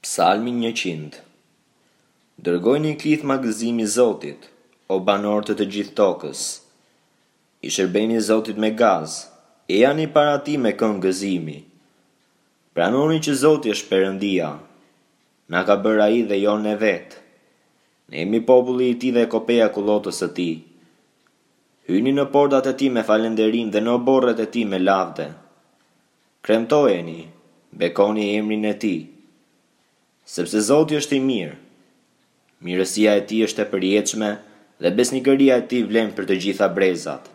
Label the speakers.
Speaker 1: Psalmi 100. Dërgojni klithma gëzimi Zotit, o banorët të gjithë tokës. I shërbeni Zotit me gaz, e janë para tij me këngë gëzimi. Pranoni që Zoti është Perëndia. Na ka bërë ai dhe jo ne vetë. Ne jemi populli i tij dhe kopeja kullotës së tij. Hyni në portat e tij me falënderim dhe në oborret e tij me lavde. Kremtojeni, bekoni emrin e tij. Sepse Zoti është i mirë. Mirësia e tij është e përjetshme dhe besnikëria e tij vlen për të gjitha brezat.